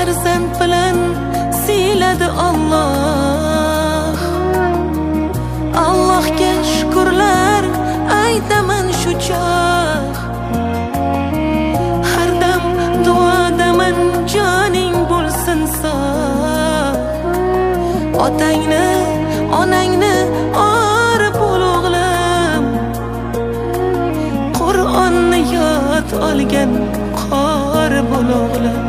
farzand bilan siyladi Alloh. Allohga shukrlar aytaman shu choq. Har dam duodaman joning bo'lsin sog'. Otangni, onangni orib ul o'g'lim. Qur'onni yod olgan qori bo'l o'g'lim.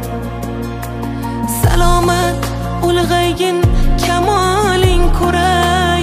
Salomat ulg'aygin, kamoling ko'ray.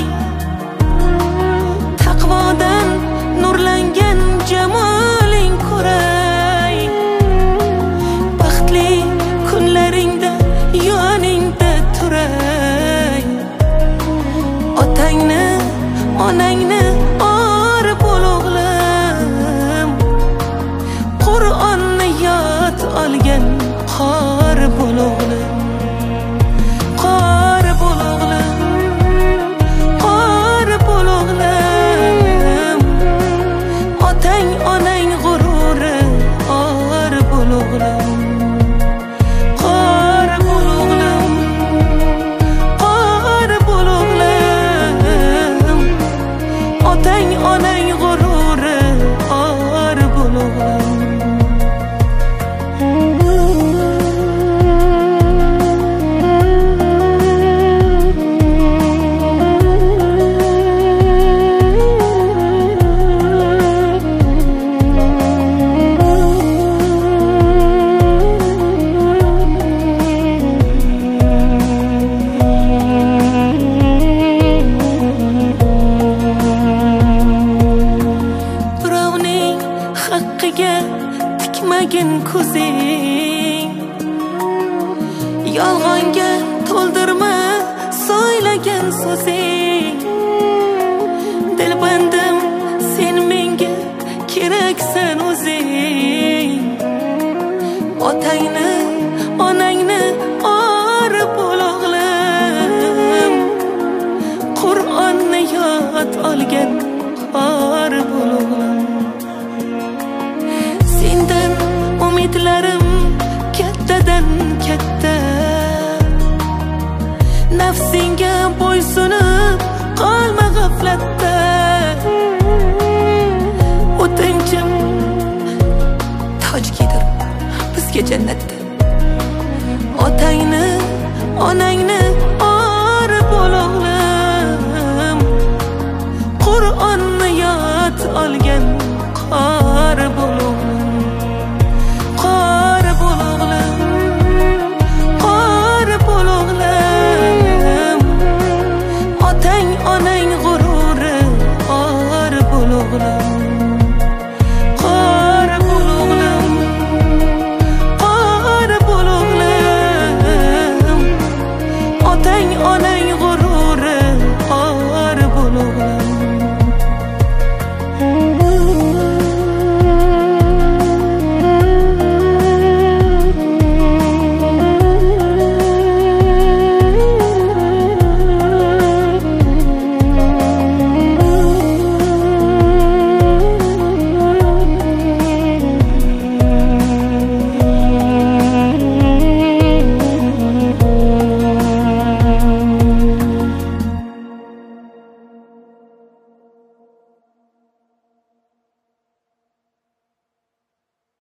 Taqvodan nurlangan jamoling ko'ray. Baxtli kunlaringda yoningda turay. Otangni, onangni orib ul o'g'lim. Qur'onni yod olgan qori bo'l o'g'lim. Tikmagin ko'zing, yolg'onga to'ldirma so'ylagan so'zing. Dilbandim, sen menga keraksan o'zing. Otangni, onangni orib ul o'g'lim. Qur'onni yod olgan qori bo'l o'g'lim. Umidlarim kattadan katta. Nafsinga bo'ysunib qolma g'aflatda. O'tinchim toj kiydir bizga jannatda. Otangni, onangni